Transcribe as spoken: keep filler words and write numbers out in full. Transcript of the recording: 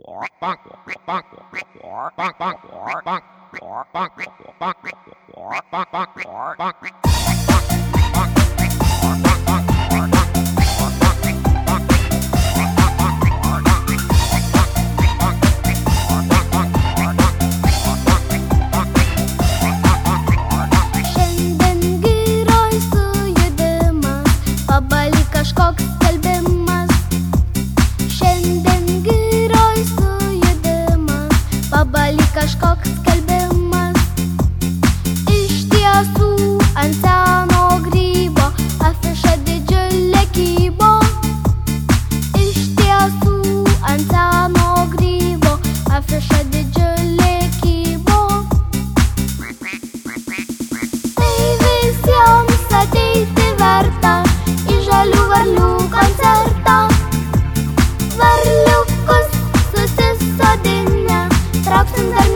Kažkoks skelbimas iš tiesų ant seno grybo afiša didžiulė kybo. Iš tiesų ant seno grybo afiša didžiulė kybo. Tai visiems ateiti verta į žalių varlių koncertą. Varliukus susisodinę trauksim dar